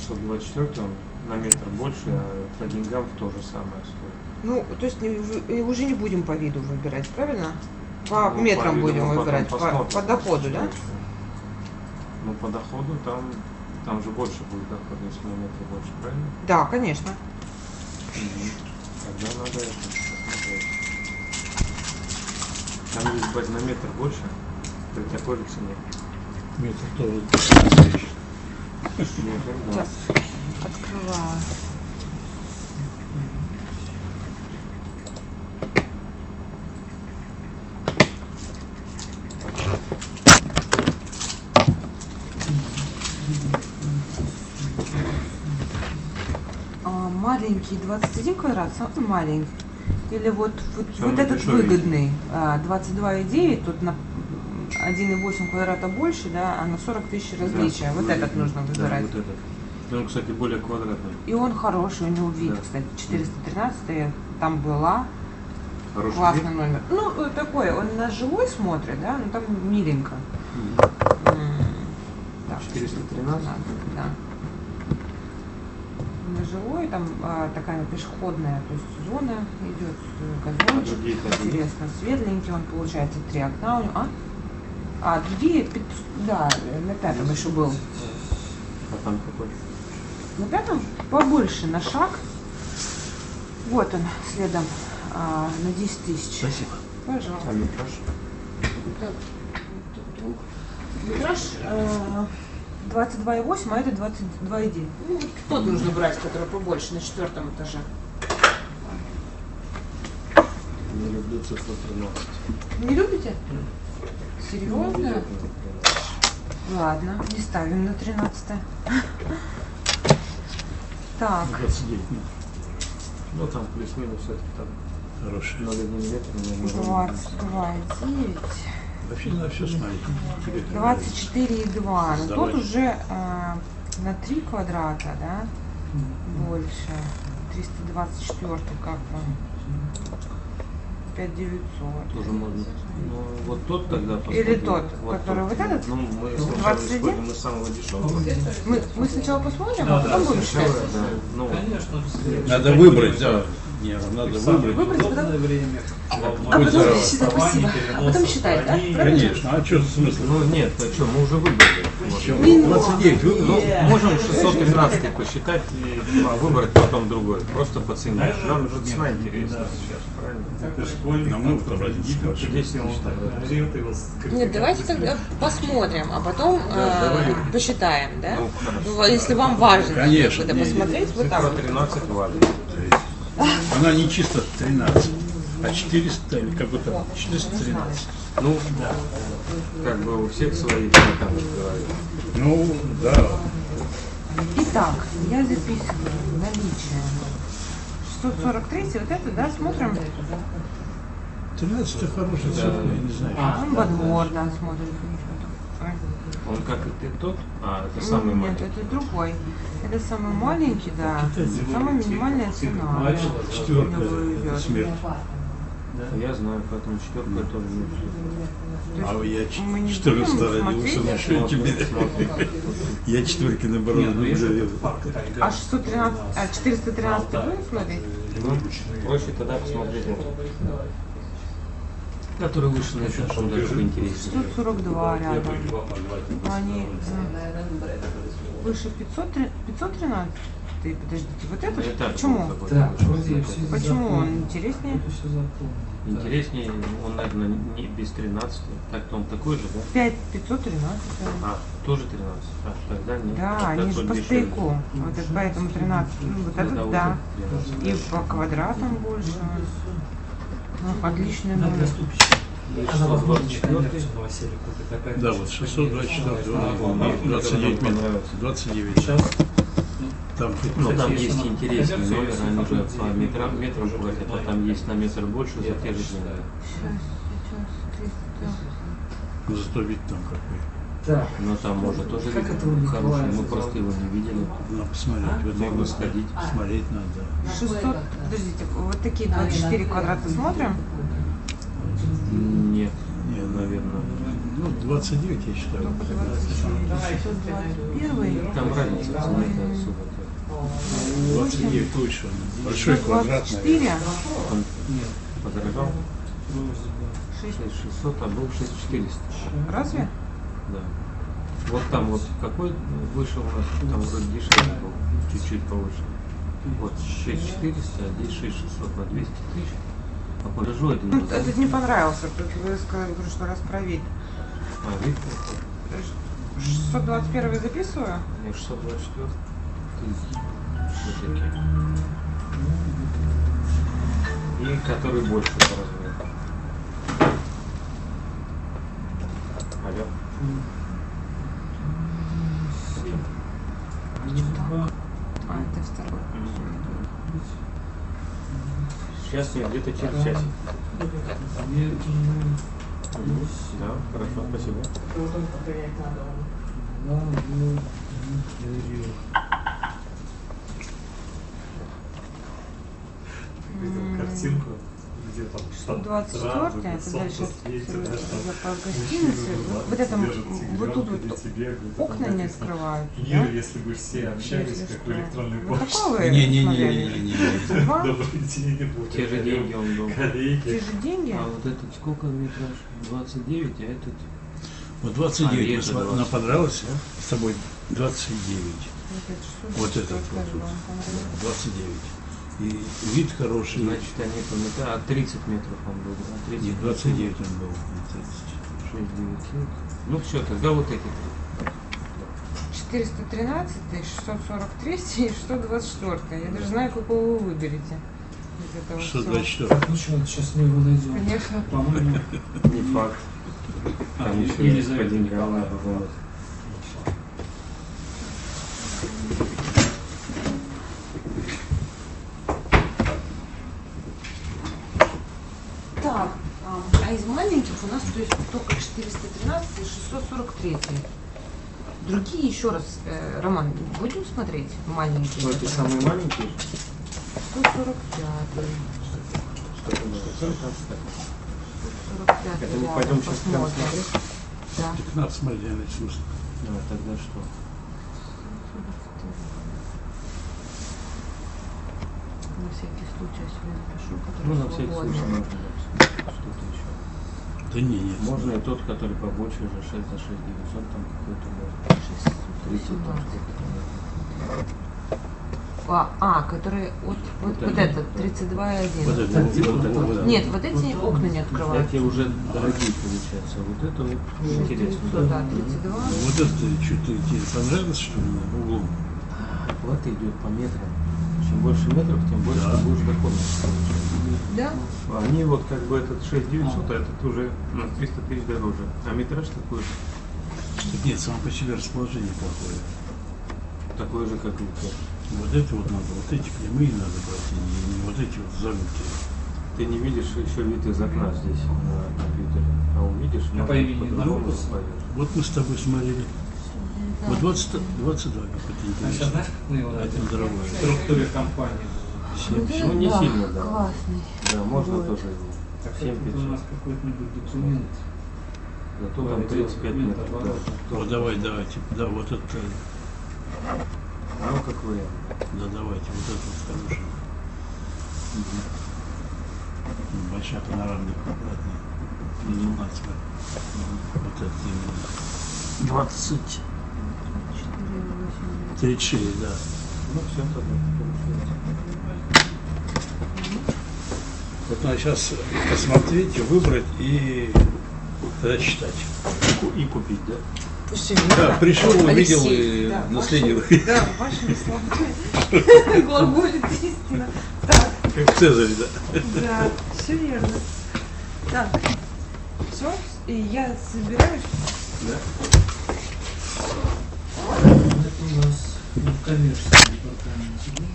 624 на метр больше, а по деньгам то же самое стоит. Ну, то есть уже не будем по виду выбирать, правильно? По Ну, метрам по виду будем мы выбирать, потом по доходу, да? Ну, по доходу там же больше будет доход, если на метр больше, правильно? Да, конечно. Тогда надо это посмотреть. Там есть на метр больше, при такой же цене. Метр тоже. Метр, да. Сейчас открываю. Маленький 21 квадрат, самый маленький. Или вот этот выгодный 22,9, тут на 1,8 квадрата больше, да, а на 40 тысяч различия. Вот этот нужно выбирать. Да, вот этот. Он, кстати, более квадратный. И он хороший, у него вид, да. Кстати, 413, там была. Хороший классный вид? Номер. Ну, такой, он на жилой смотрит, да, но там миленько. Да. 413? Да. На жилой, там такая пешеходная, то есть зона идет, газончик, интересно, светленький, он получается 3 окна у него. А другие, да, на 5-м еще был. А там какой? На 5-м побольше, на шаг. Вот он, следом, на 10 тысяч. Спасибо. Пожалуйста. А метраж? Метраж 22,8, а это 22,9. Ну, тот нужно брать, который побольше, на 4-м этаже. Не люблю цифру 13. Не любите? Серьезно? Ладно, не ставим на 13-е. Так. 29 метров. Ну там плюс-минус это там. Хороший. 0,1 метр. 22,9. Вообще надо все смотреть. 24,2. Ну тут уже на 3 квадрата, да? Больше. 324 как бы. 5900. Тоже можно. Ну, вот тот тогда посмотрим. Или тот, вот который тот. вот этот? Ну, мы 21? сначала мы самого дешевого. Мы сначала посмотрим, а потом будем считать. Да. Ну, Надо выбрать, да. Нет, надо выбрать. Выбрать, потом... время. А потом считать, спасибо. А потом считать, да? Конечно. А что смысл? ну нет, а что, мы уже выбрали. Чем? 29 выбрал. Ну, можем 613 посчитать и выбрать потом другой. Просто по цене. Нам же цена интересна сейчас, правильно? Нам много разницы. 10 минут. Нет, давайте тогда посмотрим, а потом посчитаем, да? Ну, хорошо. Ну, если вам важно Конечно. это посмотреть, вот так Цифра вот. 13 важно. Она не чисто 13, а 400 или как бы там 413. Ну, как бы у всех свои там говорят. Ну, да. Итак, я записываю наличие. 643, вот это, да, смотрим. 13 это хорошая цифра, я не знаю. Он во двор, да, смотрим. Он как и ты тот, а это самый Нет, маленький. это другой. Это самый маленький, да. Самая минимальная цена. У него Четвертая идет. смерть. Я знаю, поэтому четверку я тоже не люблю. А я Мы не 14 будем родился, смотреть. ну что тебе? Я четверки наоборот люблю. А 613, 413 будем смотреть? Ну, проще тогда посмотреть вот. Который выше на этаж, он даже поинтереснее. 642 рядом. Они выше 513. Подождите, вот это? Этаж Почему? был Да, такой. Почему он интереснее? Интереснее, он, наверное, не без 13. Так-то он такой же, да? 5513. А, тоже 13. А, тогда нет. Да, Тогда они же тот по дешевле. стояку. Вот это поэтому 13. Ну, вот Тогда этот, уже да. 12. И по квадратам больше. Ну, отличный номер. Она возможно, 624. Да, вот 624, 29 метров, 29. Сейчас. Там Ну, там есть интересные номеры, они уже по метрам платят, а там есть на метр больше за те же деньги. ну, зато вид там какой. Так. Но там может тоже Как вид это у хороший, Николая мы просто его не видели. Надо посмотреть. В этом Можно сходить. Смотреть надо. 600, подождите, вот такие 24 квадрата смотрим. Нет, Не, наверное. Ну, Ну, 29, я считаю. Только 621. Там разница заметная особо. 29 точно. Большой квадратный. 24. Он подорожал 6600, а был 6400. Разве? Да. Вот там вот какой вышел у нас, там вроде дешевле был, чуть-чуть повыше. Вот 6400, а здесь 6600 на 200 тысяч. А по режу это не Этот не понравился. Тут вы сказали, в прошлый раз проверить. А, вид 621 записываю? не 624. Вот такие. И который больше по размеру. Алло. А, это второй. Сейчас нет, где-то через часик. Да, хорошо, спасибо. Картинку, где там 24, это дальше по гостинице. Вот это, вот тут вот окна не открывают. Мир, если бы все общались, как в электронной Вот почте. такого вы смотрели? Не-не-не. Два? Добрый день, вот Те же деньги он был. Те коллеги. же деньги? А вот этот сколько метраж? 29, а этот... Вот 29 это нам 20. понравился, с тобой 29. Вот этот вот, Скажу, вам понравилось. 29. И вид хороший. Значит, они по метру, а 30 метров он был. А 30 Нет, 29 он был. 6900. Ну все, тогда вот эти. 413, 643 и 624. Я даже знаю, какого вы выберете. Из этого всего. 624. Ну что, сейчас мы его найдем. Конечно. По-моему, Не факт. Там еще или есть по деньгам надо было. Так, а из маленьких у нас то есть только 413 и 643. Другие еще раз, Роман, будем смотреть маленькие? Ну, эти самые маленькие. 145. Что это было? 145. Это мы пойдем сейчас прям посмотрим. смотреть? Да. 15 морозяных чувств. Ну, тогда что? На всякий случай я себе напишу, который Ну, на всякий свободный. случай можно да, что-то еще. Да не, нет. Можно и тот, который побольше уже 6 за 6 900, там какой-то может. 30 там 618. сколько-то. Который вот Вот этот 32,1. Вот это. Нет, вот эти окна не открывают. Эти уже дорогие получаются. Вот это вот интересно. Да, 32. Вот это что-то тебе понравилось, что ли, в углу? Оплата идет по метрам. Чем больше метров, тем больше Да. ты будешь доходность получать. Да? Они вот как бы этот 6900, а этот уже на 300 тысяч дороже. А метраж такой же. Так нет, само по себе расположение плохое. Такой же, как и у тебя. Вот это вот надо, вот эти прямые надо брать, не вот эти вот загнутые. Ты не видишь еще вид из окна здесь на компьютере. А увидишь, А может, по имени по-другому Наркус? пойдешь. Вот мы с тобой смотрели. Да. Вот 22 какой-то а сейчас интересный. знаешь, как мы его найдем? Один дорогой. В структуре компании. Вот Ну, не да, сильно, да. Классный. Да, можно Вот. тоже его. Так как 7500. это у нас какой-нибудь документ. Зато там 35 метров. Да. Вот давайте, да, вот это, Ну, как вариант. да, давайте, вот это вот хороший. Большая панорамная квадратная. 15 Вот это именно. 20. 4,8. 36, да. Ну, все тогда получается. Вот надо сейчас посмотреть, выбрать и тогда читать. И купить, да? Да, пришел, увидел Алексей, и да, наследил. Да, вашими словами. Глаголит истина. Так, Как Цезарь, да. да, все верно. Так, все, и я собираюсь. Да. Это у нас в коммерческом департаменте.